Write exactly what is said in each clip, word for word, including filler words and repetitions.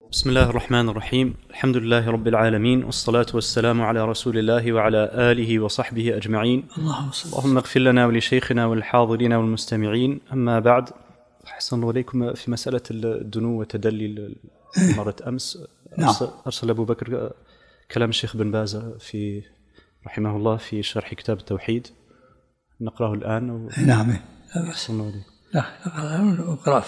بسم الله الرحمن الرحيم. الحمد لله رب العالمين، والصلاة والسلام على رسول الله وعلى آله وصحبه أجمعين. اللهم اغفر لنا ولشيخنا والحاضرين والمستمعين. أما بعد، أحسن الله إليكم في مسألة الدنو والتدلي مرة أمس. نعم. أرسل أبو بكر كلام الشيخ بن باز في رحمه الله في شرح كتاب التوحيد، نقرأه الآن و... نعم. أحسن الله إليكم. لا نقرأ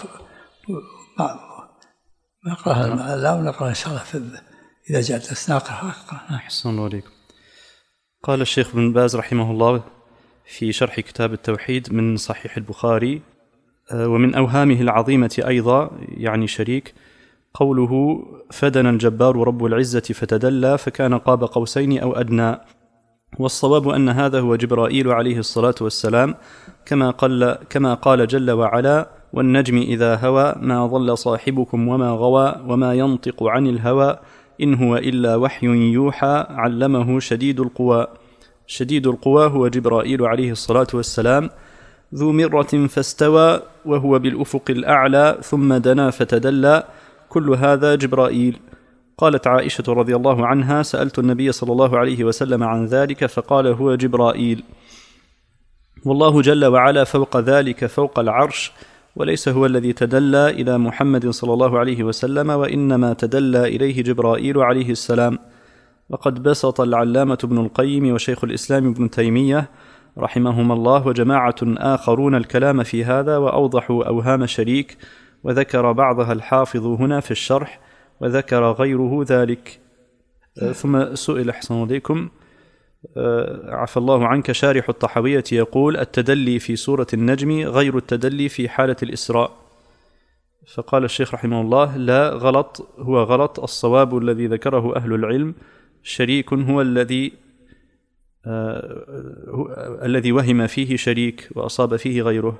نقرأها لا ونقرأ إن شاء الله في إذا جاء الدرس نقرأ. أحسن الله إليكم. قال الشيخ بن باز رحمه الله في شرح كتاب التوحيد من صحيح البخاري: ومن أوهامه العظيمة أيضا، يعني شريك، قوله: فدنا الجبار رب العزة فتدلى فكان قاب قوسين أو أدنى. والصواب أن هذا هو جبرائيل عليه الصلاة والسلام، كما قال, كما قال جل وعلا: والنجم إذا هوى ما ضل صاحبكم وما غوى وما ينطق عن الهوى إن هو إلا وحي يوحى علمه شديد القوى. شديد القوى هو جبرائيل عليه الصلاة والسلام، ذو مرة فاستوى وهو بالأفق الأعلى ثم دنا فتدلى، كل هذا جبرائيل. قالت عائشة رضي الله عنها: سألت النبي صلى الله عليه وسلم عن ذلك فقال: هو جبرائيل. والله جل وعلا فوق ذلك فوق العرش، وليس هو الذي تدلى إلى محمد صلى الله عليه وسلم، وإنما تدلى إليه جبرائيل عليه السلام. وقد بسط العلامة ابن القيم وشيخ الإسلام ابن تيمية رحمهما الله وجماعة آخرون الكلام في هذا، وأوضحوا أوهام شريك، وذكر بعضها الحافظ هنا في الشرح، وذكر غيره ذلك. ثم سئل أحسن عليكم عفى الله عنك شارح الطحاوية يقول: التدلي في سورة النجم غير التدلي في حالة الإسراء. فقال الشيخ رحمه الله: لا، غلط، هو غلط. الصواب الذي ذكره أهل العلم، شريك هو الذي آه هو الذي وهم فيه شريك وأصاب فيه غيره.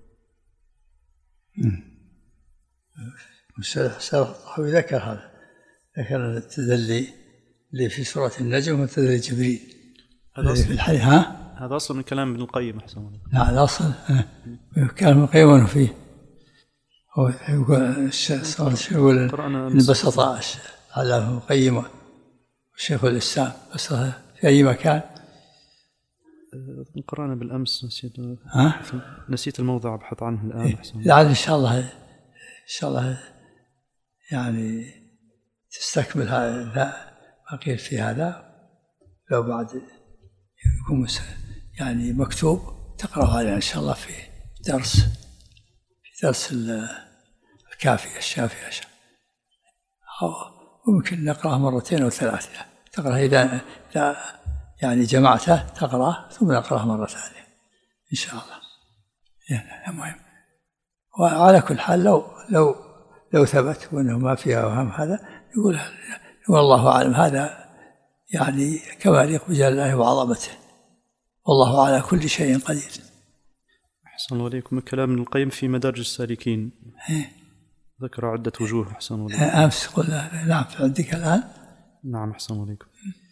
الطحاوي ذكر هذا، ذكر التدلي اللي في سورة النجم وتدلي جبريل. هذا أصل ها؟ هذا أصل من كلام ابن القيم. أحسن الله. لا، هذا أصل كلام ابن القيم فيه. هو يقول يقول إن بسط على ابن القيم وشيخ الإسلام بس في أي مكان. قرأنا بالأمس، نسيت ها؟ نسيت الموضع، أبحث عنه الآن. أحسن. لعل إن شاء الله إن شاء الله يعني تستكمل هذا ما قيل في هذا، لو بعد يكون يعني مكتوب تقرأ هذا إن شاء الله في درس في درس الكافية الشافية، أو ممكن نقرأه مرتين أو ثلاثة. تقرأ إذا يعني جمعته تقرأه ثم نقرأه مرة ثانية إن شاء الله. يعني مهم. وعلى كل حال لو لو لو ثبت وأنه ما فيها أوهام هذا يقول والله أعلم، هذا يعني كما يليق بجلال الله وعظمته، والله على كل شيء قدير. أحسن الله عليكم. كلام ابن القيم في مدارج السالكين ذكر عدة وجوه. أحسن الله عليكم. أمس قلنا نعم في عندك الآن. نعم أحسن الله عليكم.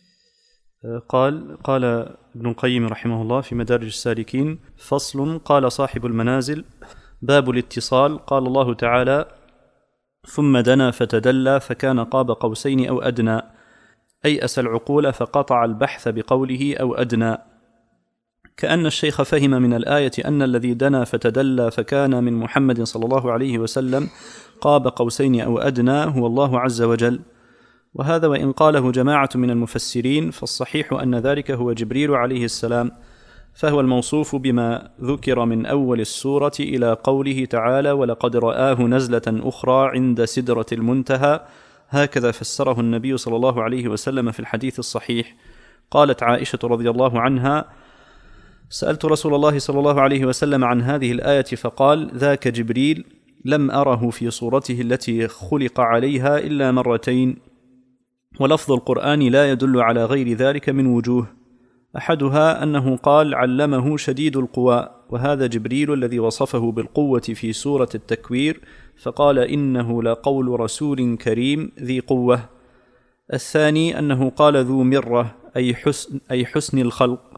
قال قال ابن القيم رحمه الله في مدارج السالكين: فصل. قال صاحب المنازل: باب الاتصال. قال الله تعالى: ثم دنا فتدلى فكان قاب قوسين أو أدنى، أيأس العقول فقطع البحث بقوله أو أدنى. كأن الشيخ فهم من الآية أن الذي دنا فتدلى فكان من محمد صلى الله عليه وسلم قاب قوسين أو أدنى هو الله عز وجل. وهذا وإن قاله جماعة من المفسرين فالصحيح أن ذلك هو جبريل عليه السلام، فهو الموصوف بما ذكر من أول السورة إلى قوله تعالى: ولقد رآه نزلة أخرى عند سدرة المنتهى. هكذا فسره النبي صلى الله عليه وسلم في الحديث الصحيح. قالت عائشة رضي الله عنها: سألت رسول الله صلى الله عليه وسلم عن هذه الآية فقال: ذاك جبريل، لم أره في صورته التي خلق عليها إلا مرتين. ولفظ القرآن لا يدل على غير ذلك من وجوه، أحدها أنه قال: علمه شديد القوى، وهذا جبريل الذي وصفه بالقوة في سورة التكوير فقال: إنه لقول رسول كريم ذي قوة. الثاني أنه قال: ذو مرة، أي حسن, أي حسن الخلق،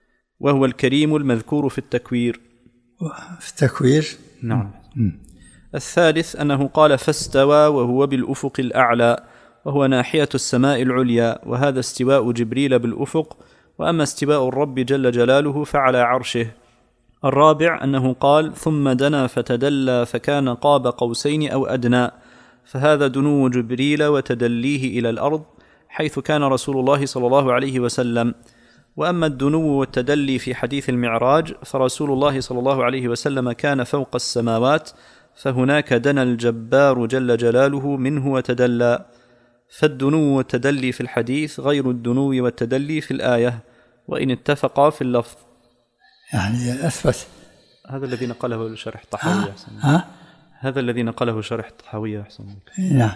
وهو الكريم المذكور في التكوير. في التكوير؟ نعم. الثالث أنه قال فاستوى وهو بالأفق الأعلى، وهو ناحية السماء العليا، وهذا استواء جبريل بالأفق، وأما استواء الرب جل جلاله فعلى عرشه. الرابع أنه قال ثم دنا فتدلى فكان قاب قوسين أو أدنى، فهذا دنو جبريل وتدليه إلى الأرض حيث كان رسول الله صلى الله عليه وسلم. وأما الدنو والتدلي في حديث المعراج فرسول الله صلى الله عليه وسلم كان فوق السماوات، فهناك دنا الجبار جل جلاله منه وتدلى. فالدنو والتدلي في الحديث غير الدنو والتدلي في الآية، وإن اتفقا في اللفظ. يعني أثبت هذا الذي نقله شرح الطحاوية أحسن. ها؟ هذا الذي نقله شرح الطحاوية أحسن. نعم.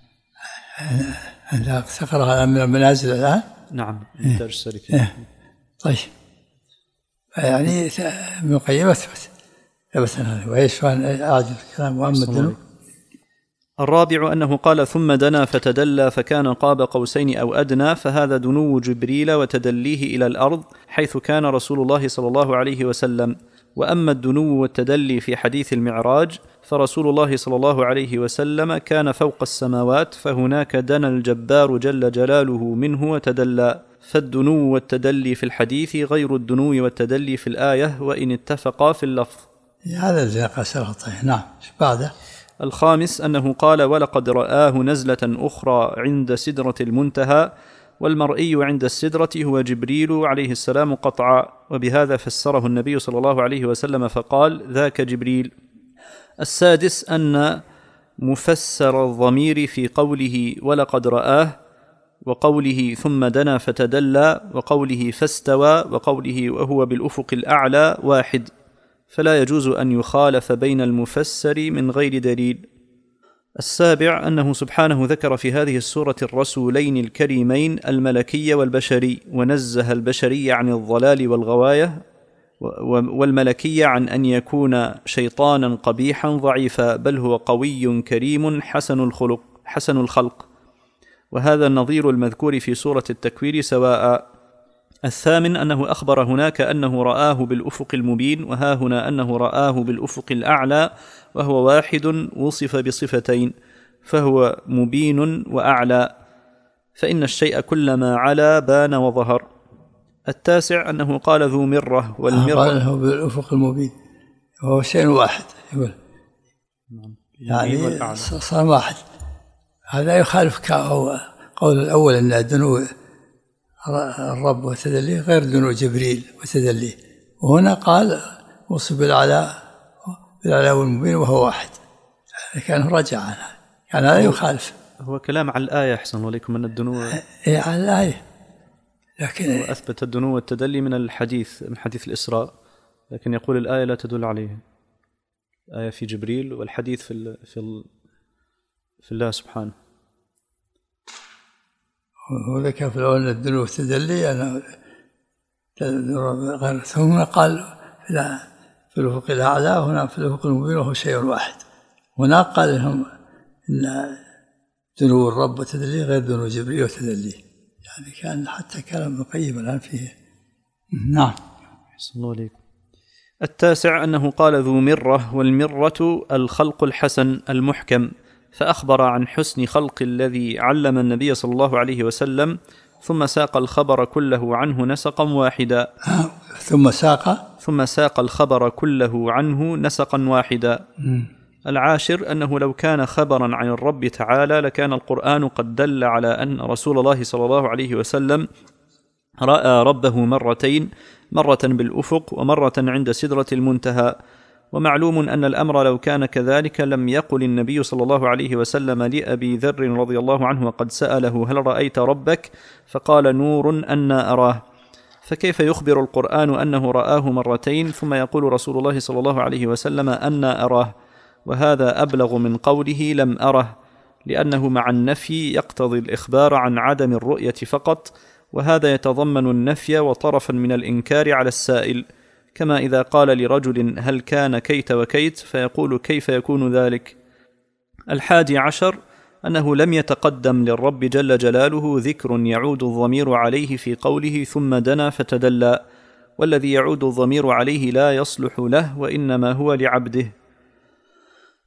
أنت تقرأ من المنازل الآن؟ نعم، من درج السالكين. طيب، يعني ابن القيم أثبت ثبت هذا، وإيش أعجب الكلام. وأما الدنو الرابع أنه قال ثم دنا فتدلى فكان قاب قوسين أو أدنى، فهذا دنو جبريل وتدليه إلى الأرض حيث كان رسول الله صلى الله عليه وسلم. وأما الدنو والتدلي في حديث المعراج فرسول الله صلى الله عليه وسلم كان فوق السماوات، فهناك دنا الجبار جل جلاله منه وتدلى. فالدنو والتدلي في الحديث غير الدنو والتدلي في الآية، وإن اتفقا في اللفظ. هذا الذي قصره. طيب، نعم. بعده الخامس أنه قال ولقد رآه نزلة أخرى عند سدرة المنتهى، والمرئي عند السدرة هو جبريل عليه السلام قطعا، وبهذا فسره النبي صلى الله عليه وسلم فقال ذاك جبريل. السادس أن مفسر الضمير في قوله ولقد رآه وقوله ثم دنا فتدلى وقوله فاستوى وقوله وهو بالأفق الأعلى واحد، فلا يجوز أن يخالف بين المفسر من غير دليل. السابع أنه سبحانه ذكر في هذه السورة الرسولين الكريمين الملكي والبشري، ونزه البشري عن الضلال والغواية، والملكي عن أن يكون شيطانا قبيحا ضعيفا، بل هو قوي كريم حسن الخلق حسن الخلق، وهذا النظير المذكور في سورة التكوير سواء. الثامن أنه أخبر هناك أنه رآه بالأفق المبين، وها هنا أنه رآه بالأفق الأعلى، وهو واحد وصف بصفتين، فهو مبين وأعلى، فإن الشيء كلما علا بان وظهر. التاسع أنه قال ذو مرة، والمرة قاله بالأفق المبين وهو شيء واحد، يقول يعني صار واحد. هذا يخالف قول الأول أن الدنو الرب وتدليه غير دنو جبريل وتدليه، وهنا قال وصف بالعلاء بالعلاء والمبين وهو واحد، كان رجع عنها، كان لا يخالف. هو كلام على الآية أحسن عليكم أن الدنو إيه على الآية، لكن أثبت الدنو والتدلي من الحديث من حديث الإسراء، لكن يقول الآية لا تدل عليه. الآية في جبريل والحديث في ال في ال في الله سبحانه. وذكر في الأول الدنو والتدلي أنا غير، ثم قال لا في الأفق الأعلى، هنا في الأفق المبين وهو شيء واحد. هنا قال لهم إن دنو الرب وتدليه غير دنو جبريل وتدليه، يعني كان حتى كلام ابن القيم الآن فيه. نعم. أحسن الله عليكم. التاسع أنه قال ذو مرة، والمرة الخلق الحسن المحكم، فأخبر عن حسن خلق الذي علم النبي صلى الله عليه وسلم، ثم ساق الخبر كله عنه نسقا واحدا. ثم ساق ثم ساق الخبر كله عنه نسقا واحدا. م. العاشر أنه لو كان خبرا عن الرب تعالى لكان القرآن قد دل على أن رسول الله صلى الله عليه وسلم رأى ربه مرتين، مرة بالأفق ومرة عند سدرة المنتهى. ومعلوم أن الأمر لو كان كذلك لم يقل النبي صلى الله عليه وسلم لأبي ذر رضي الله عنه وقد سأله هل رأيت ربك؟ فقال نور أنا أراه. فكيف يخبر القرآن أنه رآه مرتين ثم يقول رسول الله صلى الله عليه وسلم أنا أراه؟ وهذا أبلغ من قوله لم أره، لأنه مع النفي يقتضي الإخبار عن عدم الرؤية فقط، وهذا يتضمن النفي وطرفا من الإنكار على السائل، كما إذا قال لرجل هل كان كيت وكيت فيقول كيف يكون ذلك. الحادي عشر أنه لم يتقدم للرب جل جلاله ذكر يعود الضمير عليه في قوله ثم دنا فتدلى، والذي يعود الضمير عليه لا يصلح له وإنما هو لعبده.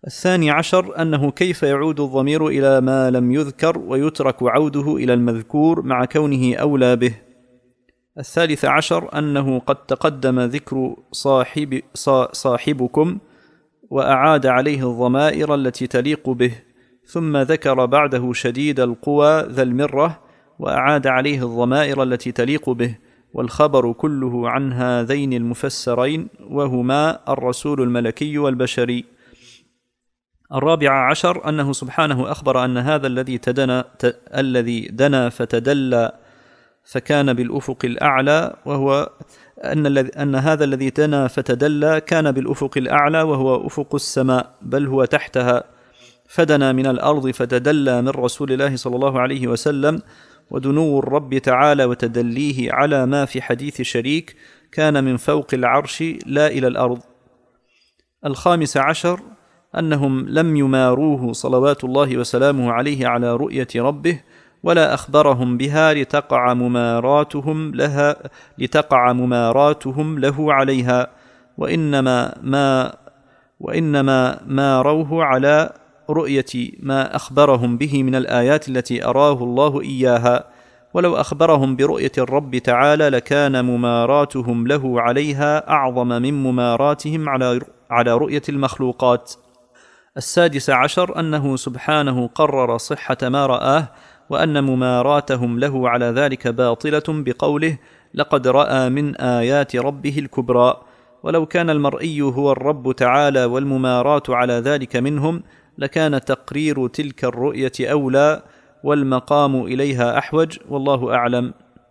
الثاني عشر أنه كيف يعود الضمير إلى ما لم يذكر ويترك عوده إلى المذكور مع كونه أولى به. الثالث عشر أنه قد تقدم ذكر صاحب صاحبكم وأعاد عليه الضمائر التي تليق به، ثم ذكر بعده شديد القوى ذا المرة وأعاد عليه الضمائر التي تليق به، والخبر كله عن هذين المفسرين وهما الرسول الملكي والبشري. الرابع عشر أنه سبحانه أخبر أن هذا الذي تدنى ت... الذي دنا فتدلى فكان بالأفق الأعلى، وهو أن, الذي... أن هذا الذي دنا فتدلى كان بالأفق الأعلى وهو أفق السماء، بل هو تحتها، فدنا من الأرض فتدلى من رسول الله صلى الله عليه وسلم. ودنو الرب تعالى وتدليه على ما في حديث شريك كان من فوق العرش لا إلى الأرض. الخامس عشر أنهم لم يماروه صلوات الله وسلامه عليه على رؤية ربه، ولا أخبرهم بها لتقع مماراتهم لها لتقع مماراتهم له عليها، وإنما ما وإنما ماروه على رؤية ما أخبرهم به من الآيات التي أراه الله إياها. ولو أخبرهم برؤية الرب تعالى لكان مماراتهم له عليها أعظم من مماراتهم على على رؤية المخلوقات. السادس عشر أنه سبحانه قرر صحة ما رآه، وأن مماراتهم له على ذلك باطلة بقوله لقد رأى من آيات ربه الكبرى. ولو كان المرئي هو الرب تعالى والممارات على ذلك منهم لكان تقرير تلك الرؤية أولى والمقام إليها أحوج، والله أعلم.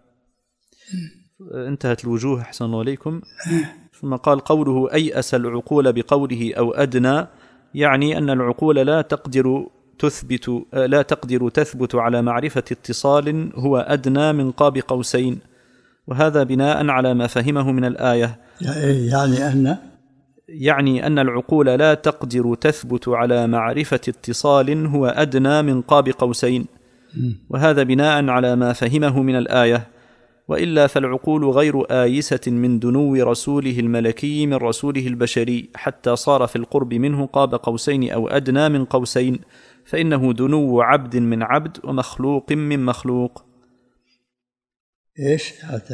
انتهت الوجوه أحسن الله عليكم. ثم قال قوله أيأس العقول بقوله أو أدنى، يعني أن العقول لا تقدر تثبت لا تقدر تثبت على معرفة اتصال هو أدنى من قاب قوسين، وهذا بناء على ما فهمه من الآية. يعني أن يعني أن العقول لا تقدر تثبت على معرفة اتصال هو أدنى من قاب قوسين، وهذا بناء على ما فهمه من الآية. وإلا فالعقول غير آيسة من دنو رسوله الملكي من رسوله البشري حتى صار في القرب منه قاب قوسين أو أدنى من قوسين، فإنه دنو عبد من عبد ومخلوق من مخلوق. إيش؟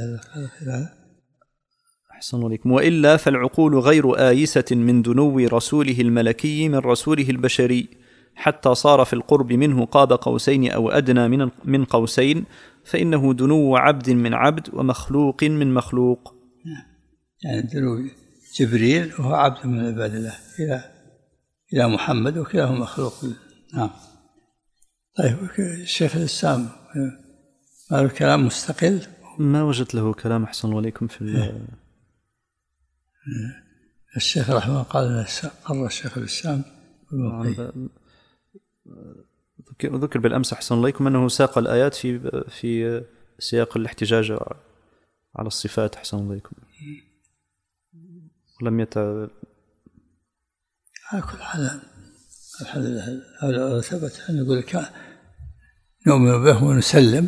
أحسن عليكم. وإلا فالعقول غير آيسة من دنو رسوله الملكي من رسوله البشري حتى صار في القرب منه قاب قوسين أو أدنى من من قوسين، فإنه دنو عبد من عبد ومخلوق من مخلوق. يعني دنو جبريل وهو عبد من عباد الله إلى إلى محمد، وكلاهما مخلوق. نعم. طيب الشيخ الإسلام ما له كلام مستقل؟ ما وجدت له كلام أحسن عليكم في الشيخ رحمه الله قال قرر الشيخ الإسلام. ذكر بالأمس أحسن عليكم أنه ساق الآيات في في سياق الاحتجاج على الصفات أحسن عليكم، ولم يت على كل حال الحمد لله ثبت أن نقول كان نؤمن به ونسلم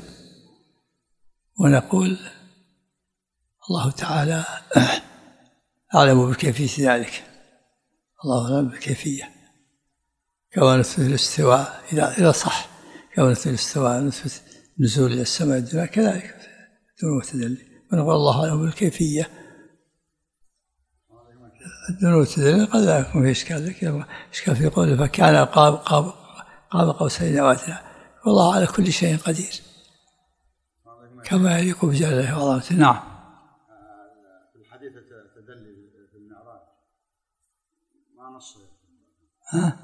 ونقول الله تعالى أعلم بكيفية ذلك، الله أعلم بالكيفية. كما نثبت الاستواء إذا إذا صح، كما نثبت الاستواء نثبت نزول إلى السماء الدنيا كذلك دون تدلي، ونقول الله أعلم بالكيفية. الدنيا والتدلي قد لا يكون في إشكال، لكن إشكال في قوله فكان قاب قاب قاب قوسين أو أدنى، والله على كل شيء قدير كما يليق بجلاله وعظمته. نعم. في الحديث التدلي في المعراج ما نص ها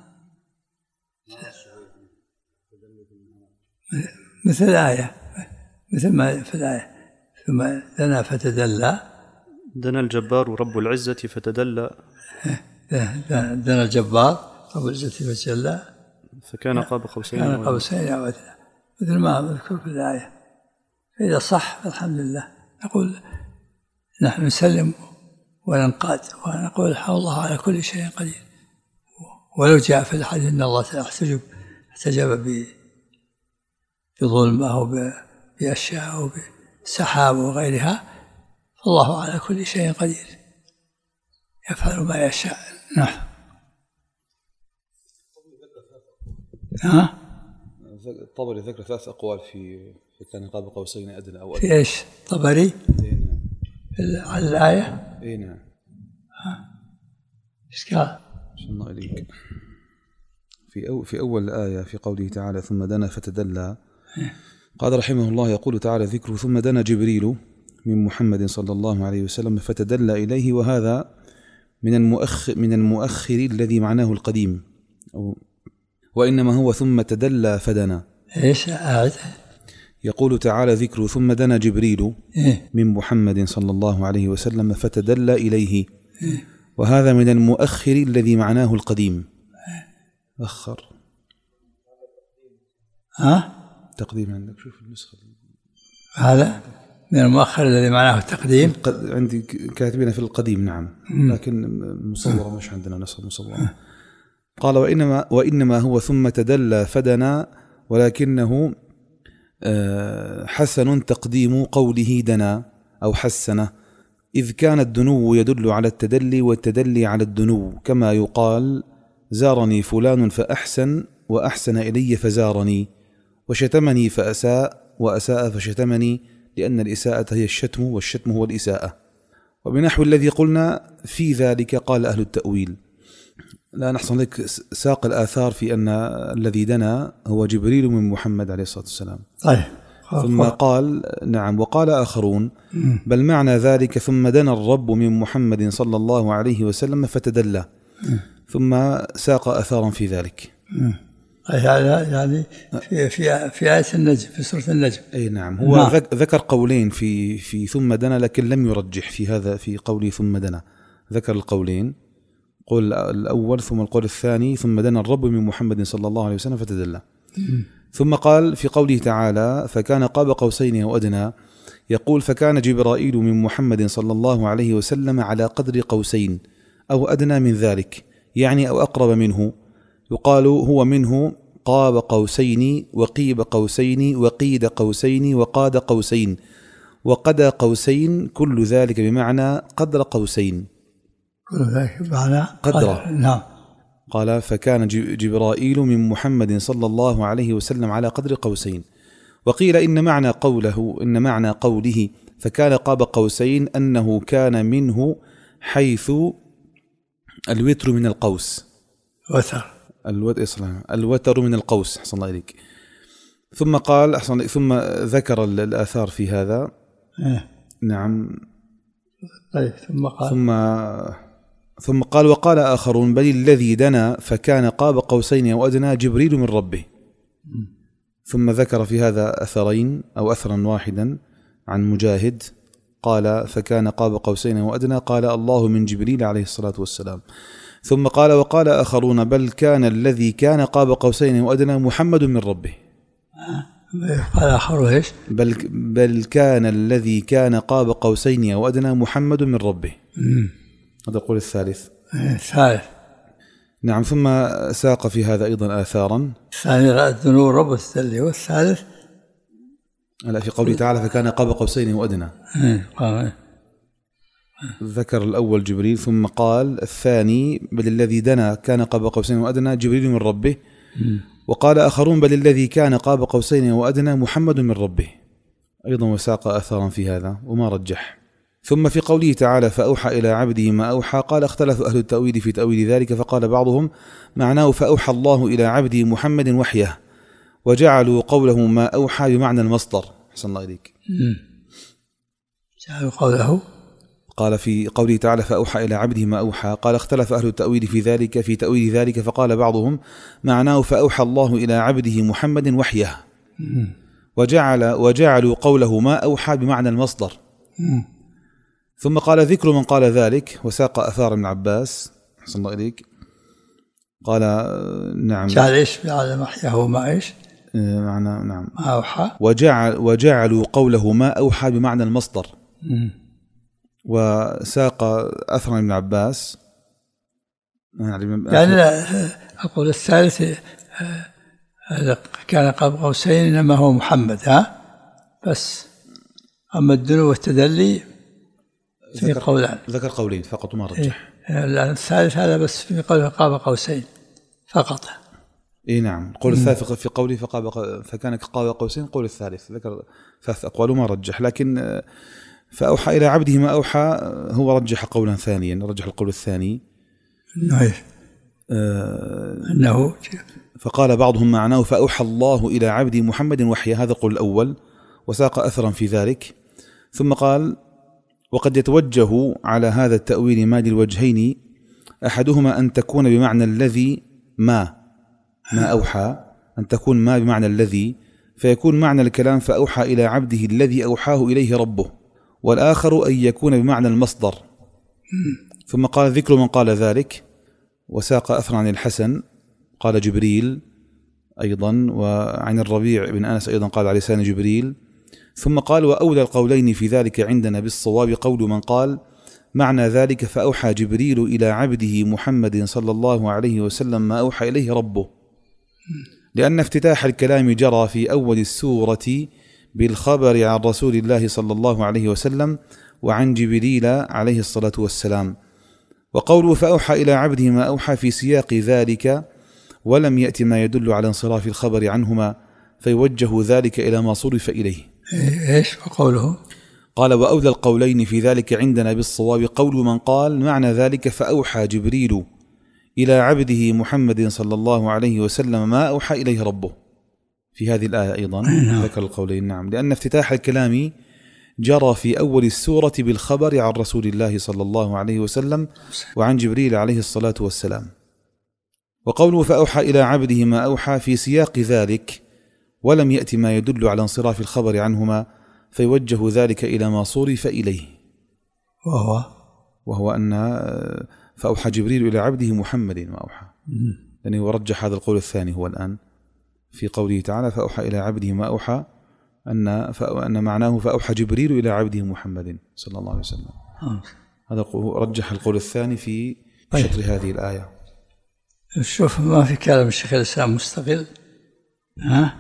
مثل الآية، مثل ما في الآية ثم دنا فتدلى، دنا الجبار رب العزة فتدلى، دنا الجبار رب العزة فتدلى فكان قاب قوسين كان قوسين أو أدنى، مثل ما مذكور في الآية. فإذا صح فالحمد لله، نقول نحن نسلم وننقاد ونقول الله على كل شيء قدير. ولو جاء في الحديث أن الله تعالى احتجب احتجب بظلمه أو بأشياء أو بسحاب وغيرها، فالله على كل شيء قدير يفعل ما يشاء. نعم. ها؟ الطبري ذكر ثلاث أقوال في كان قاب قوسين أدنى أو أدنى. في إيش؟ طبري؟ إيه نعم. على الآية؟ إيه نعم. ها؟ إيش قال؟ الله إليك. في أو في أول الآية في قوله تعالى ثم دنا فتدلى قال رحمه الله يقول تعالى ذكره ثم دنا جبريل من محمد صلى الله عليه وسلم فتدلى إليه، وهذا من المؤخر من المؤخر الذي معناه القديم، وإنما هو ثم تدلى فدنا. إيش أعد؟ يقول تعالى ذكره ثم دنا جبريل إيه؟ من محمد صلى الله عليه وسلم فتدلى إليه، إيه؟ وهذا من المؤخر الذي معناه القديم. أخر. ها؟ تقديم عندك شوف النسخة. هذا من المؤخر الذي معناه التقديم. عندي كاتبين في القديم نعم، لكن مصورة مش عندنا نسخة مصورة. قال وإنما وإنما هو ثم تدلى فدنا، ولكنه حسن تقديم قوله دنا أو حسنه، إذ كان الدنو يدل على التدلي والتدلي على الدنو، كما يقال زارني فلان فأحسن وأحسن إلي فزارني، وشتمني فأساء وأساء فشتمني، لأن الإساءة هي الشتم والشتم هو الإساءة. وبنحو الذي قلنا في ذلك قال أهل التأويل. لا نحصل لك ساق الآثار في أن الذي دنا هو جبريل من محمد عليه الصلاة والسلام. طيب. ثم قال نعم وقال آخرون بل معنى ذلك ثم دنا الرب من محمد صلى الله عليه وسلم فتدلى، ثم ساق أثارا في ذلك. هذا يعني في في في آية النجم في سورة النجم. أي نعم. هو نعم. ذكر قولين في في ثم دنا، لكن لم يرجح في هذا في قوله ثم دنا، ذكر القولين، قول الأول ثم القول الثاني ثم دنا الرب من محمد صلى الله عليه وسلم فتدلى. ثم قال في قوله تعالى فكان قاب قوسين أو أدنى، يقول فكان جبرائيل من محمد صلى الله عليه وسلم على قدر قوسين أو أدنى من ذلك، يعني أو أقرب منه، يقال هو منه قاب قوسين وقيب قوسين وقيد قوسين وقاد قوسين وقدى قوسين، كل ذلك بمعنى قدر قوسين. كل ذلك بمعنى قدر. نعم. قال فكان جبرائيل من محمد صلى الله عليه وسلم على قدر قوسين. وقيل إن معنى قوله إن معنى قوله فكان قاب قوسين أنه كان منه حيث الوتر من القوس. وتر. الوتر من القوس. أحسن الله إليك. ثم قال أحسن ثم ذكر الآثار في هذا. إيه. نعم. طيب ثم قال ثم ثم قال وقال آخرون بل الذي دنا فكان قاب قوسين أو أدنى جبريل من ربه. ثم ذكر في هذا أثرين أو أثرا واحدا عن مجاهد قال فكان قاب قوسين أو أدنى، قال الله من جبريل عليه الصلاة والسلام. ثم قال وقال آخرون بل كان الذي كان قاب قوسين أو أدنى محمد من ربه. قال آخر إيش؟ بل بل كان الذي كان قاب قوسين أو أدنى محمد من ربه. هذا القول الثالث. الثالث. نعم. ثم ساق في هذا أيضا آثارا. الثاني رأى الذنوب رب الثلي، والثالث لا في قوله تعالى فكان قاب قوسين وأدنى. ذكر الأول جبريل، ثم قال الثاني بل الذي دنا كان قاب قوسين وأدنى جبريل من ربه. وقال آخرون بل الذي كان قاب قوسين وأدنى محمد من ربه أيضا، وساق أثارا في هذا وما رجح. ثم في قوله تعالى فأوحى إلى عبده ما أوحى، قال اختلف أهل التأويل في تأويل ذلك، فقال بعضهم معناه فأوحى الله إلى عبده محمد وحيه، وجعلوا قوله ما أوحى بمعنى المصدر. حسن الله إليك. جعلوا قوله قال في قوله تعالى فأوحى إلى عبده ما أوحى، قال اختلف أهل التأويل في ذلك في تأويل ذلك، فقال بعضهم معناه فأوحى الله إلى عبده محمد وحيه، وجعل وجعلوا قوله ما أوحى بمعنى المصدر. ثم قال ذكر من قال ذلك، وساق أثار ابن عباس. حسن الله إليك. قال نعم جعل إيش على محيه ما إيش معنى نعم ما أوحى، وجعل وجعلوا قوله ما أوحى بمعنى المصدر. وساق أثر ابن عباس يعني أقول الثالث كان قاب قوسين إنما هو محمد، ها بس. أما الدنو والتدلي في قولان، ذكر قولين فقط وما رجح. إيه. الثالث هذا بس في قول قاب قوسين فقط. اي نعم. القول الثالث في قوله فقاب فكان كقاب قوسين، القول الثالث ذكر ثلاث أقوال وما رجح، لكن فأوحى إلى عبده ما أوحى هو رجح قولا ثانيا، رجح القول الثاني أنه فقال بعضهم معناه فأوحى الله إلى عبده محمد وحيا، هذا القول الأول وساق أثرا في ذلك. ثم قال وقد يتوجه على هذا التأويل ما للوجهين، أحدهما أن تكون بمعنى الذي ما ما أوحى، أن تكون ما بمعنى الذي، فيكون معنى الكلام فأوحى إلى عبده الذي أوحاه إليه ربه، والآخر أن يكون بمعنى المصدر. ثم قال ذكر من قال ذلك، وساق أثر عن الحسن قال جبريل أيضا، وعن الربيع بن أنس أيضا قال على لسان جبريل. ثم قال وأولى القولين في ذلك عندنا بالصواب قول من قال معنى ذلك فأوحى جبريل إلى عبده محمد صلى الله عليه وسلم ما أوحى إليه ربه، لأن افتتاح الكلام جرى في أول السورة بالخبر عن رسول الله صلى الله عليه وسلم وعن جبريل عليه الصلاة والسلام. وقوله فأوحى إلى عبده ما أوحى في سياق ذلك ولم يأتي ما يدل على انصراف الخبر عنهما، فيوجه ذلك إلى ما صرف إليه. إيش وقوله؟ قال وأولى القولين في ذلك عندنا بالصواب قول من قال معنى ذلك فأوحى جبريل إلى عبده محمد صلى الله عليه وسلم ما أوحى إليه ربه، في هذه الآية أيضا ذكر القولين. نعم، لأن افتتاح الكلام جرى في أول السورة بالخبر عن رسول الله صلى الله عليه وسلم وعن جبريل عليه الصلاة والسلام. وقوله فأوحى إلى عبده ما أوحى في سياق ذلك ولم يأتي ما يدل على انصراف الخبر عنهما، فيوجه ذلك إلى ما صرف إليه، وهو وهو أن فأوحى جبريل إلى عبده محمد ما أوحى، لأنه يعني ورجح هذا القول الثاني هو الآن في قوله تعالى فأوحى إلى عبده ما أوحى، أن أن معناه فأوحى جبريل إلى عبده محمد صلى الله عليه وسلم. هذا رجح القول الثاني في شطر هذه الآية. شوف ما في كلام الشيخ الإسلام مستقل، ها؟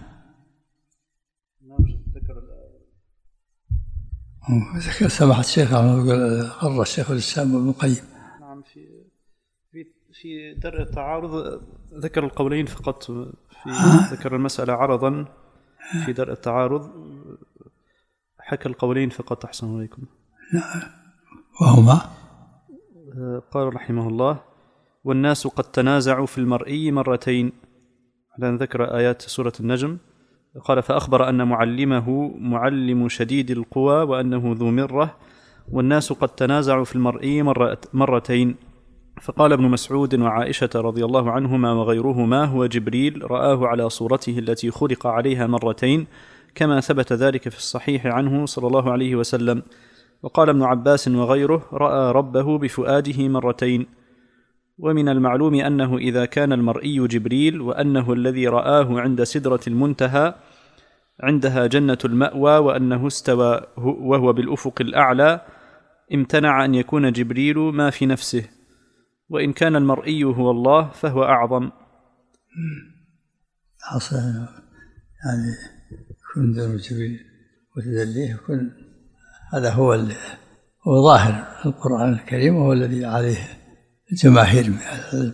ذكر سماحة الشيخ قرر الشيخ الإسلام ابن القيم. نعم، في في في درء التعارض ذكر القولين فقط، في ذكر المسألة عرضا في درء التعارض حكى القولين فقط. أحسن عليكم. وهما قال رحمه الله والناس قد تنازعوا في المرئي مرتين، لأن ذكر آيات سورة النجم. قال فأخبر أن معلمه معلم شديد القوى وأنه ذو مرة، والناس قد تنازعوا في المرئي مرتين. فقال ابن مسعود وعائشة رضي الله عنهما وغيرهما هو جبريل رآه على صورته التي خلق عليها مرتين، كما ثبت ذلك في الصحيح عنه صلى الله عليه وسلم. وقال ابن عباس وغيره رأى ربه بفؤاده مرتين. ومن المعلوم أنه إذا كان المرئي جبريل وأنه الذي رآه عند سدرة المنتهى عندها جنة المأوى وأنه استوى وهو بالأفق الأعلى، امتنع أن يكون جبريل ما في نفسه، وإن كان المرئي هو الله فهو أعظم. حصل يعني يكون ذو جبريل وتدليه يكون هذا هو هو ظاهر القرآن الكريم، وهو الذي عليه الجماهير من العلم.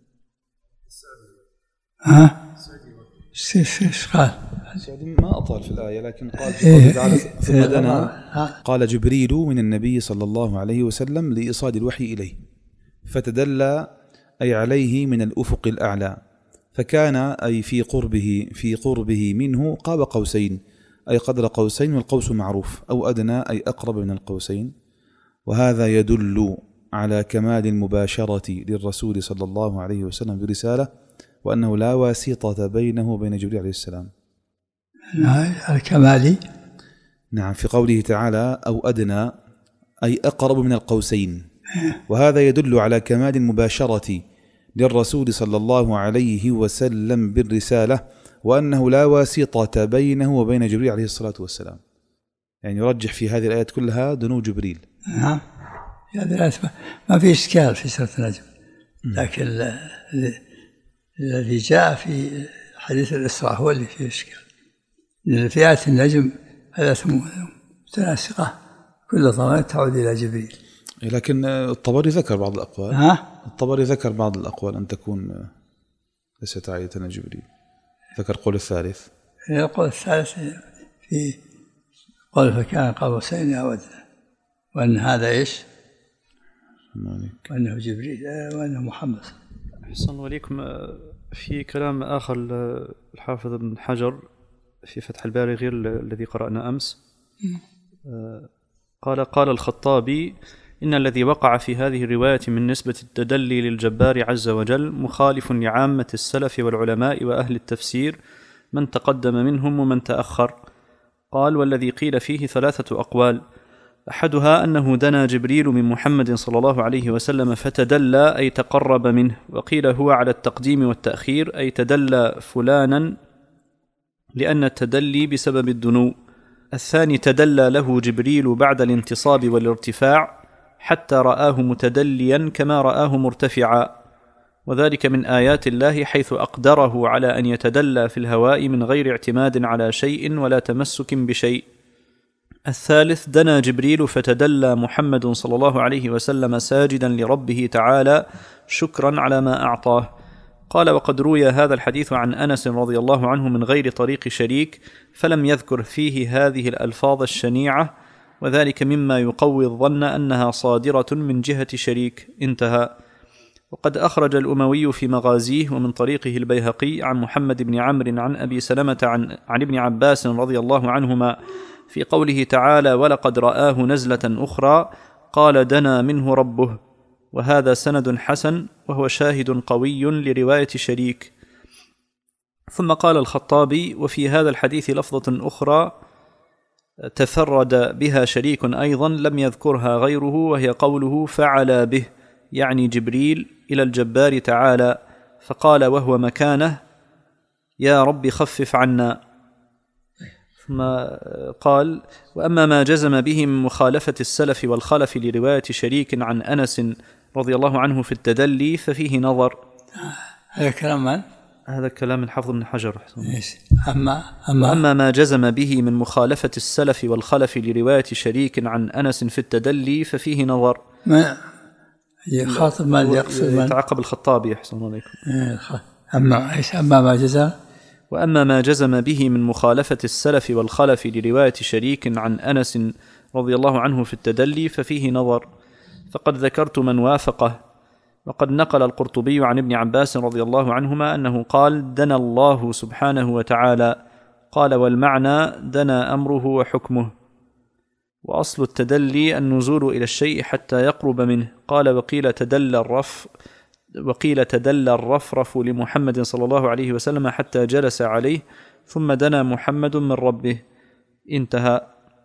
ها؟ ايش قال؟ ما أطال في الآية، لكن قال في قوله تعالى ثم دنا قال جبريل من النبي صلى الله عليه وسلم لإيصال الوحي إليه، فتدلى أي عليه من الأفق الأعلى، فكان أي في قربه في قربه منه قاب قوسين أي قدر قوسين، والقوس معروف، أو أدنى أي أقرب من القوسين. وهذا يدل على كمال المباشرة للرسول صلى الله عليه وسلم برسالة، وأنه لا واسطة بينه وبين جبريل عليه السلام. الكمالي نعم، في قوله تعالى أو أدنى أي أقرب من القوسين، وهذا يدل على كمال المباشرة للرسول صلى الله عليه وسلم بالرسالة، وأنه لا واسطة بينه وبين جبريل عليه الصلاة والسلام. يعني يرجح في هذه الآيات كلها دنو جبريل. نعم، هذه الآيات ما في إشكال في سورة النجم، لكن الذي جاء في حديث الإسراء هو اللي فيه إشكال. في آية النجم آيات متناسقة كل ضمان تعود إلى جبريل، لكن الطبري ذكر بعض الأقوال. ها؟ الطبري ذكر بعض الأقوال أن تكون ليست عائدة إلى جبريل. ذكر قول الثالث. القول الثالث في قول فكان قاب قوسين أو أدنى، وأن هذا إيش؟ وأنه جبريل وأنه محمد. أحسن الله إليكم. في كلام آخر الحافظ ابن حجر في فتح الباري غير الذي قرأنا أمس، قال قال الخطابي: إن الذي وقع في هذه الرواية من نسبة التدلي للجبار عز وجل مخالف لعامة السلف والعلماء وأهل التفسير من تقدم منهم ومن تأخر. قال: والذي قيل فيه ثلاثة أقوال، أحدها أنه دنا جبريل من محمد صلى الله عليه وسلم فتدلى أي تقرب منه، وقيل هو على التقديم والتأخير أي تدلى فلانا لأن التدلي بسبب الدنو. الثاني تدلى له جبريل بعد الانتصاب والارتفاع حتى رآه متدليا كما رآه مرتفعا، وذلك من آيات الله حيث أقدره على أن يتدلى في الهواء من غير اعتماد على شيء ولا تمسك بشيء. الثالث دنا جبريل فتدلى محمد صلى الله عليه وسلم ساجدا لربه تعالى شكرا على ما أعطاه. قال: وقد روي هذا الحديث عن أنس رضي الله عنه من غير طريق شريك، فلم يذكر فيه هذه الألفاظ الشنيعة، وذلك مما يقوي الظن أنها صادرة من جهة شريك. انتهى. وقد أخرج الأموي في مغازيه ومن طريقه البيهقي عن محمد بن عمرو عن أبي سلمة عن, عن ابن عباس رضي الله عنهما في قوله تعالى: ولقد رآه نزلة أخرى قال دنا منه ربه، وهذا سند حسن وهو شاهد قوي لرواية شريك. ثم قال الخطابي: وفي هذا الحديث لفظة أخرى تفرد بها شريك أيضا لم يذكرها غيره، وهي قوله فعلى به، يعني جبريل إلى الجبار تعالى، فقال وهو مكانه: يا رب خفف عنا. ثم قال: وأما ما جزم به من مخالفة السلف والخلف لرواية شريك عن أنس رضي الله عنه في التدلي ففيه نظر. هذا كلام من؟ هذا كلام الحافظ بن حجر. أما, أما, أما ما جزم به من مخالفة السلف والخلف لرواية شريك عن أنس في التدلي ففيه نظر. ما يخاطب ما يقصد من؟ يتعقب الخطابي. أحسن الله عليكم. أما إيش؟ أما ما جزم وأما ما جزم به من مخالفة السلف والخلف لرواية شريك عن أنس رضي الله عنه في التدلي ففيه نظر، فقد ذكرت من وافقه. وقد نقل القرطبي عن ابن عباس رضي الله عنهما أنه قال: دنا الله سبحانه وتعالى. قال: والمعنى دنا أمره وحكمه. وأصل التدلي النزول إلى الشيء حتى يقرب منه. قال: وقيل تدلى الرف وقيل تدلى الرفرف لمحمد صلى الله عليه وسلم حتى جلس عليه ثم دنا محمد من ربه. انتهى.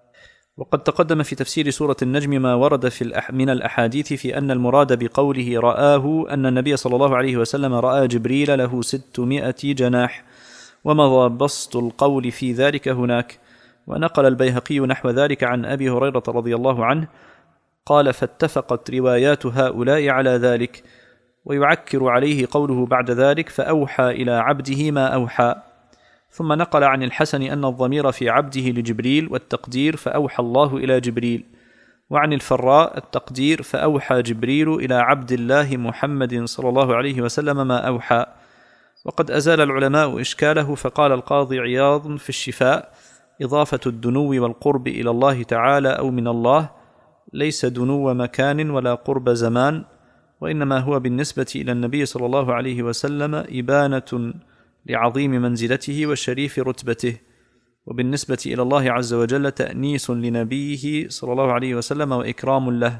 وقد تقدم في تفسير سورة النجم ما ورد في من الأحاديث في أن المراد بقوله رآه أن النبي صلى الله عليه وسلم رأى جبريل له ستمائة جناح، ومضى بسط القول في ذلك هناك. ونقل البيهقي نحو ذلك عن أبي هريرة رضي الله عنه قال: فاتفقت روايات هؤلاء على ذلك. ويعكر عليه قوله بعد ذلك: فأوحى إلى عبده ما أوحى. ثم نقل عن الحسن أن الضمير في عبده لجبريل، والتقدير فأوحى الله إلى جبريل. وعن الفراء التقدير فأوحى جبريل إلى عبد الله محمد صلى الله عليه وسلم ما أوحى. وقد أزال العلماء إشكاله، فقال القاضي عياض في الشفاء: إضافة الدنو والقرب إلى الله تعالى أو من الله ليس دنو مكان ولا قرب زمان، وإنما هو بالنسبة إلى النبي صلى الله عليه وسلم إبانة لعظيم منزلته وشريف رتبته، وبالنسبة إلى الله عز وجل تأنيس لنبيه صلى الله عليه وسلم وإكرام له.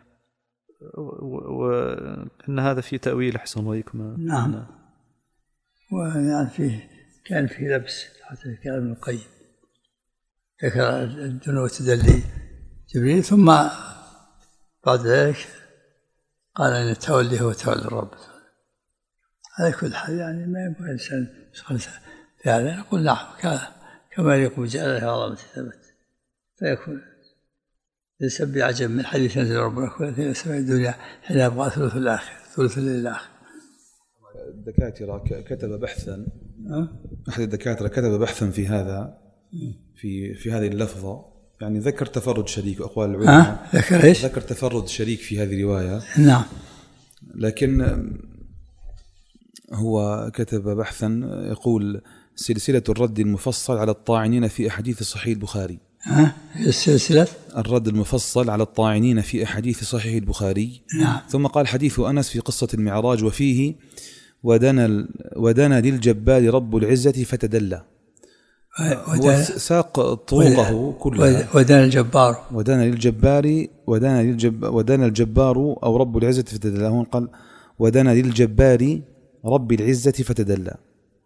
وأن هذا في تأويل. أحسن الله إليكم. نعم. ويعني فيه كان في لبس حتى كلام ابن القيم ذكر الدنو تدلي جبريل، ثم بعد ذلك قال أن التولي هو تولي الرب. على كل حال يعني ما ينبغي الإنسان يدخل في هذا. نقول نعم كما يقول جعل عظمة ثبت، فيكون ليس بعجب من حديث نزل ربنا في سماء الدنيا حين يبقى ثلث الآخر ثلث الليل الآخر. الدكاترة كتب بحثا أحد الدكاترة كتب بحثا في هذا في في هذه اللفظة، يعني ذكر تفرد شريك وأقوال العلماء. ذكر إيش؟ ذكر تفرد شريك في هذه الرواية. نعم. لكن هو كتب بحثا يقول سلسلة الرد المفصل على الطاعنين في أحاديث صحيح البخاري. ها السلسلة الرد المفصل على الطاعنين في أحاديث صحيح البخاري. نعم. ثم قال حديث أنس في قصة المعراج وفيه ودنا ودنا للجبار رب العزة فتدلى. هو ساق طرقه كلها. ودنا الجبار ودنا للجبار ودنا للجب ودنا الجبار أو رب العزة فتدلى. هون قال ودنا للجبار رب العزة فتدلى.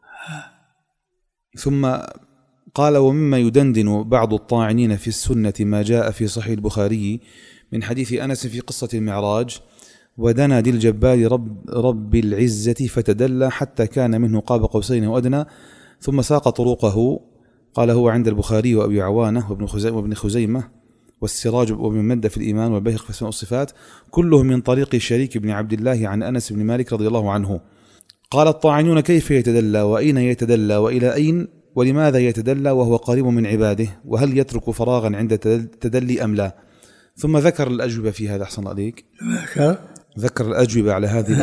ثم قال ومما يدندن بعض الطاعنين في السنة ما جاء في صحيح البخاري من حديث أنس في قصة المعراج ودنا للجبار رب, رب العزة فتدلى حتى كان منه قاب قوسين وأدنى. ثم ساق طرقه قال هو عند البخاري وأبي عوانة وابن خزيمة, وابن خزيمة والسراج وابن مدة في الإيمان والبيهقي في الأسماء والصفات كلهم من طريق شريك بن عبد الله عن أنس بن مالك رضي الله عنه. قال الطاعنون كيف يتدلى وأين يتدلى وإلى أين ولماذا يتدلى وهو قريب من عباده وهل يترك فراغا عند التدلي أم لا. ثم ذكر الأجوبة في هذا. أحسن عليك. ذكر الأجوبة على هذه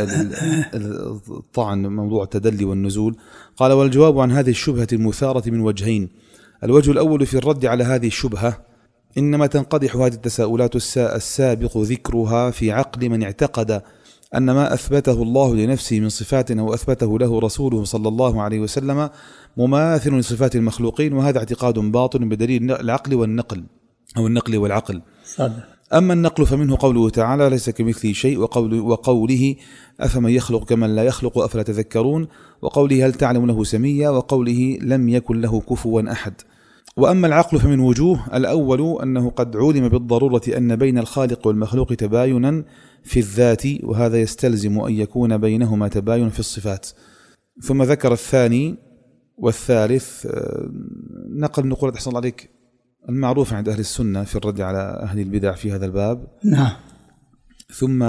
الطعن موضوع التدلي والنزول. قال والجواب عن هذه الشبهة المثارة من وجهين. الوجه الأول في الرد على هذه الشبهة إنما تنقدح هذه التساؤلات السابق ذكرها في عقل من اعتقد أن ما أثبته الله لنفسه من صفات أو أثبته له رسوله صلى الله عليه وسلم مماثل لصفات المخلوقين وهذا اعتقاد باطل بدليل العقل والنقل أو النقل والعقل. صدق. أما النقل فمنه قوله تعالى ليس كمثله شيء وقوله, وقوله أفمن يخلق كمن لا يخلق أفلا تذكرون وقوله هل تعلم له سميا وقوله لم يكن له كفوا أحد. وأما العقل فمن وجوه. الأول أنه قد علم بالضرورة أن بين الخالق والمخلوق تباينا في الذات وهذا يستلزم أن يكون بينهما تباين في الصفات. ثم ذكر الثاني والثالث نقل نقول تحصل عليك المعروف عند أهل السنة في الرد على أهل البدع في هذا الباب. نعم. ثم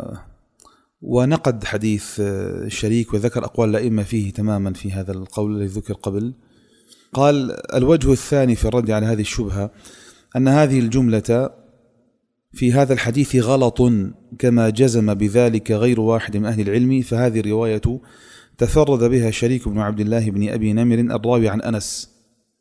ونقد حديث الشريك وذكر أقوال الأئمة فيه تماما في هذا القول الذي ذكر قبل. قال الوجه الثاني في الرد على هذه الشبهة أن هذه الجملة في هذا الحديث غلط كما جزم بذلك غير واحد من أهل العلم فهذه الرواية تفرد بها شريك بن عبد الله بن أبي نمر الراوي عن أنس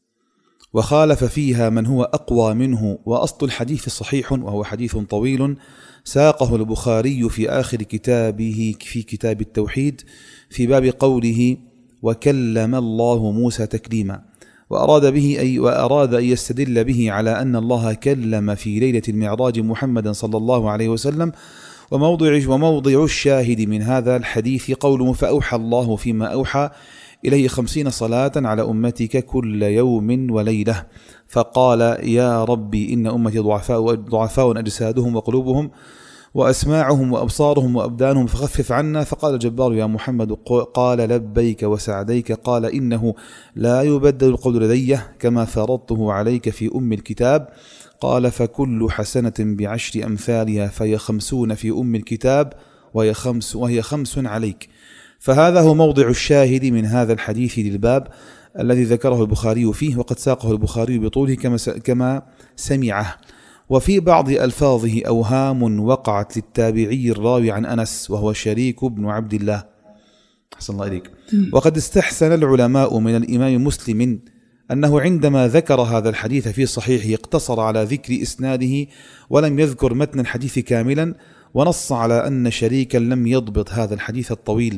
وخالف فيها من هو أقوى منه وأصل الحديث صحيح وهو حديث طويل ساقه البخاري في آخر كتابه في كتاب التوحيد في باب قوله وكلم الله موسى تكليما وأراد به أي وأراد أن يستدل به على أن الله كلم في ليلة المعراج محمدا صلى الله عليه وسلم وموضع وموضع الشاهد من هذا الحديث قوله فأوحى الله فيما أوحى إليه خمسين صلاة على أمتك كل يوم وليلة فقال يا ربي إن أمتي ضعفاء ضعفاء أجسادهم وقلوبهم وأسماعهم وأبصارهم وأبدانهم فخفف عنا فقال الجبار يا محمد قال لبيك وسعديك قال إنه لا يبدل القول لدي كما فرضته عليك في أم الكتاب قال فكل حسنة بعشر أمثالها فهي خمسون في أم الكتاب وهي خمس, وهي خمس عليك. فهذا هو موضع الشاهد من هذا الحديث للباب الذي ذكره البخاري فيه وقد ساقه البخاري بطوله كما كما سمعه. وفي بعض ألفاظه أوهام وقعت للتابعي الراوي عن أنس وهو شريك بن عبد الله. أحسن الله إليك. وقد استحسن العلماء من الإمام مسلم أنه عندما ذكر هذا الحديث في صحيحه اقتصر على ذكر إسناده ولم يذكر متن الحديث كاملا ونص على أن شريكا لم يضبط هذا الحديث الطويل.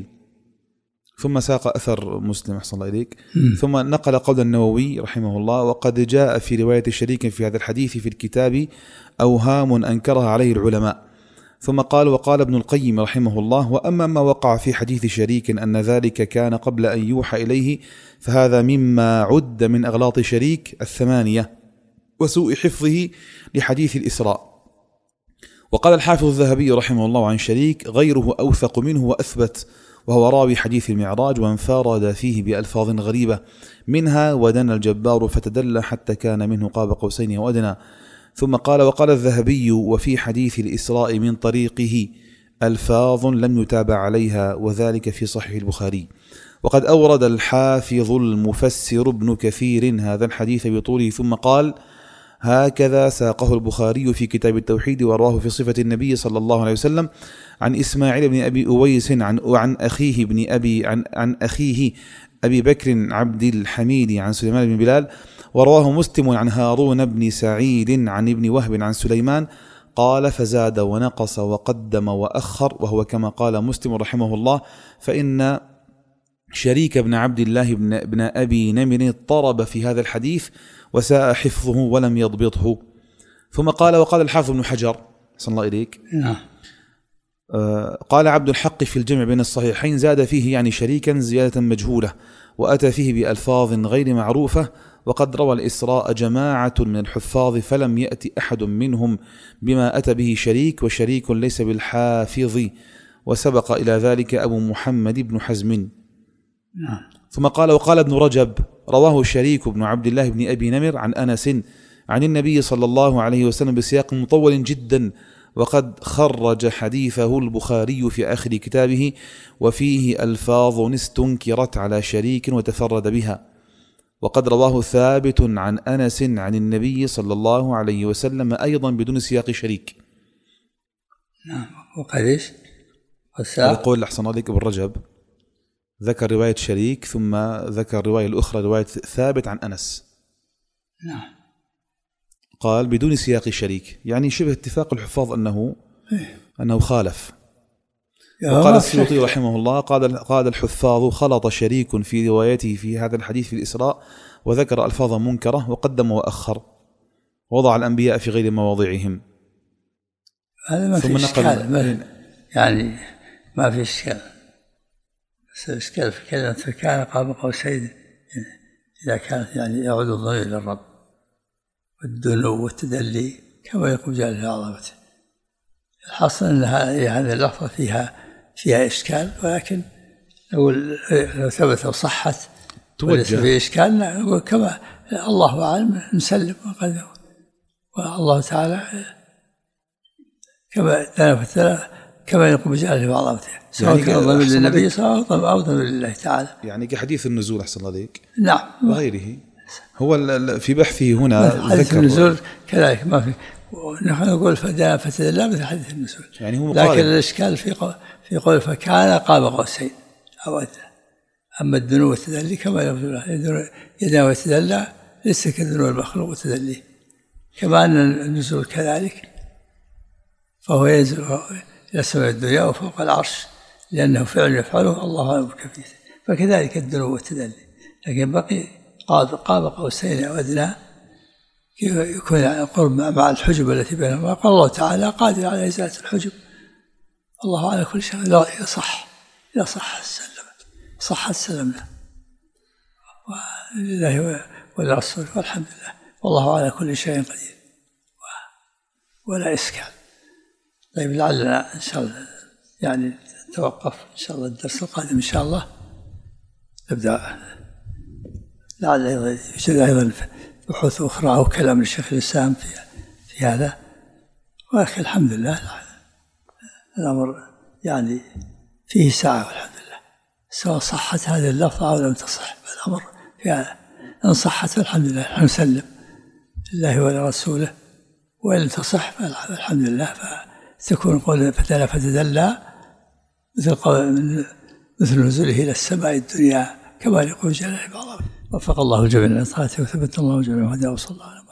ثم ساق أثر مسلم أحسن الله إليك. ثم نقل قول النووي رحمه الله وقد جاء في رواية شريك في هذا الحديث في الكتاب أوهام أنكرها عليه العلماء. ثم قال وقال ابن القيم رحمه الله وأما ما وقع في حديث شريك أن ذلك كان قبل أن يوحى إليه فهذا مما عد من أغلاط شريك الثمانية وسوء حفظه لحديث الإسراء. وقال الحافظ الذهبي رحمه الله عن شريك غيره أوثق منه وأثبت وهو راوي حديث المعراج وانفرد فيه بألفاظ غريبة منها ودنا الجبار فتدلى حتى كان منه قاب قوسين وأدنى. ثم قال وقال الذهبي وفي حديث الإسراء من طريقه ألفاظ لم يتابع عليها وذلك في صحيح البخاري. وقد أورد الحافظ المفسر ابن كثير هذا الحديث بطوله ثم قال هكذا ساقه البخاري في كتاب التوحيد ورواه في صفة النبي صلى الله عليه وسلم عن إسماعيل بن أبي أويس عن عن أخيه بن أبي عن عن أخيه أبي بكر عبد الحميد عن سليمان بن بلال، ورواه مسلم عن هارون بن سعيد عن ابن وهب عن سليمان قال فزاد ونقص وقدم وأخر، وهو كما قال مسلم رحمه الله، فإن شريك بن عبد الله بن, بن أبي نمر اضطرب في هذا الحديث وساء حفظه ولم يضبطه. ثم قال وقال الحافظ بن حجر صلى الله إليك نعم آه قال عبد الحق في الجمع بين الصحيحين زاد فيه يعني شريكا زيادة مجهولة، وأتى فيه بألفاظ غير معروفة، وقد روى الإسراء جماعة من الحفاظ فلم يأتي أحد منهم بما أتى به شريك، وشريك ليس بالحافظ، وسبق إلى ذلك أبو محمد بن حزم. نعم. ثم قال وقال ابن رجب رواه شريك بن عبد الله بن أبي نمر عن أنس عن النبي صلى الله عليه وسلم بسياق مطول جدا، وقد خرج حديثه البخاري في آخر كتابه، وفيه ألفاظ استنكرت على شريك وتفرد بها، وقد رواه ثابت عن أنس عن النبي صلى الله عليه وسلم أيضا بدون سياق شريك. نعم. وقد ايش؟ يقول أحسن عليك ابن رجب ذكر رواية شريك ثم ذكر الرواية الأخرى رواية ثابت عن أنس. نعم. قال بدون سياق شريك، يعني شبه اتفاق الحفاظ أنه أنه خالف. وقال السيوطي رحمه الله قال قال الحفاظ خلط شريك في روايته في هذا الحديث في الإسراء وذكر ألفاظا منكرة وقدم وأخر، وضع الأنبياء في غير مواضعهم. هذا ما في إشكال، ما يعني ما في إشكال، بس الإشكال في كلمة فكان قاب قوسين إذا كانت يعني يعود الضمير للرب، والدنو والتدلي كما يقول جل عظمته. الحاصل أن هذه اللفظة فيها فيها إشكال، ولكن لو لو ثبت وصحت وليس فيه إشكال نقول كما الله أعلم نسلم، وقد والله تعالى كما تنافت كما يقول بجلاله وعظمته، سواء كان ضمير للنبي صلى الله عليه وسلم أو ضمير لله تعالى، يعني كحديث النزول أحسن الله عليك. نعم. وغيره. هو في بحثه هنا حديث النزول كذلك ما في، نحن نقول فدنا فتدلى مثل حديث النزول، يعني هو لكن الإشكال في قول في قول فكان قاب قوسين أو أدنى. أما الدنو والتدلي كما يقول يدنا ويتدلى ليس كدنو المخلوق وتدلي، كما أن النزول كذلك فهو ينزل إلى سماء الدنيا وفوق العرش لأنه فعل يفعله الله أعلم بكيفيته، فكذلك الدنو والتدلي. لكن بقي قاب قاب قوسين أو أدنى يكون قرب مع الحجب التي بينهما. قال الله تعالى قادر على إزالة الحجب، الله على كل شيء. لا صح، لا صح السلم صح السلمنا ولله ولرسوله والحمد لله، والله على كل شيء قدير ولا إشكال. طيب لعلنا إن شاء الله يعني نتوقف إن شاء الله الدرس القادم إن شاء الله نبدأ، لعل أيضا يوجد أيضا بحوث أخرى أو كلام للشيخ الإسلام في في هذا. ولكن الحمد لله الأمر يعني فيه ساعة والحمد لله، سواء صحت هذه اللفظة أو لم تصح، الأمر فيها إن صحت الحمد لله نحن نسلم لله ولرسوله، وإن لم تصح فالحمد لله فتكون قول فتدلى فتدلى مثل قول مثل نزوله إلى السماء الدنيا كما يقول جلاله بعضهم. وفق الله الجميع لطاعته وثبت الله جميعا وهداه وصلى الله عليه وسلم.